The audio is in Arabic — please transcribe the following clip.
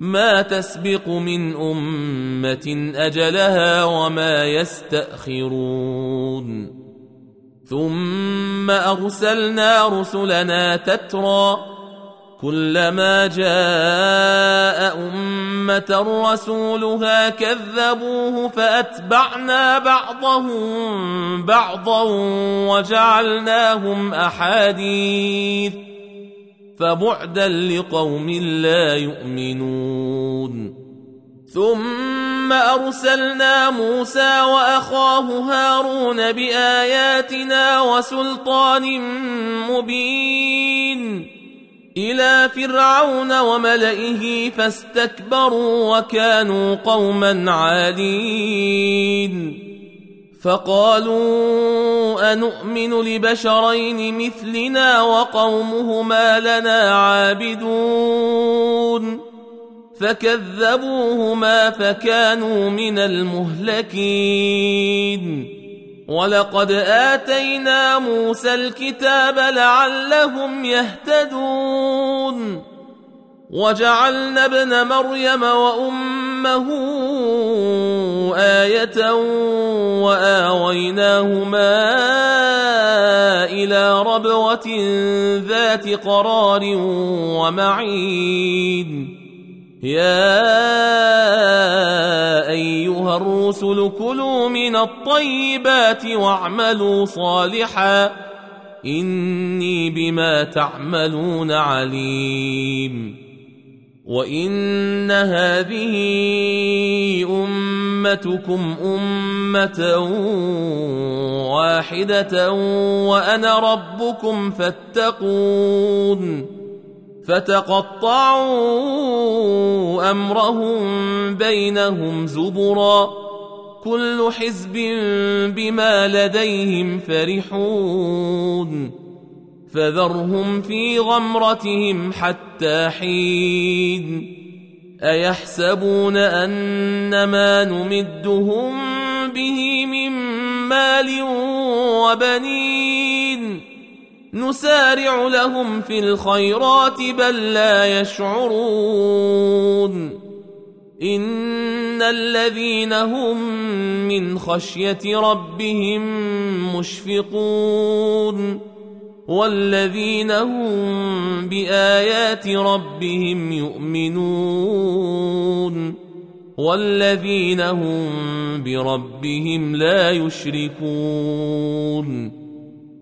ما تسبق من أمة أجلها وما يستأخرون ثم أرسلنا رسلنا تترى كلما جاء أمة رسولها كذبوه فأتبعنا بعضهم بعضا وجعلناهم أحاديث فبعدا لقوم لا يؤمنون ثم أرسلنا موسى وأخاه هارون بآياتنا وسلطان مبين إلى فرعون وملئه فاستكبروا وكانوا قوما عادين فقالوا أنؤمن لبشرين مثلنا وقومهما لنا عابدون فكذبوهما فكانوا من المهلكين ولقد آتينا موسى الكتاب لعلهم يهتدون وجعلنا ابن مريم وأمه آية وآويناهما إلى ربوة ذات قرار ومعين يا أيها الرسل كلوا من الطيبات واعملوا صالحا إني بما تعملون عليم وإن هذه أمتكم أمة واحدة وأنا ربكم فاتقون فتقطعوا أمرهم بينهم زبرا كل حزب بما لديهم فرحون فذرهم في غمرتهم حتى حين أيحسبون أنما نمدهم به من مال وبنين نسارع لهم في الخيرات بل لا يشعرون إن الذين هم من خشية ربهم مشفقون والذين هم بآيات ربهم يؤمنون والذين هم بربهم لا يشركون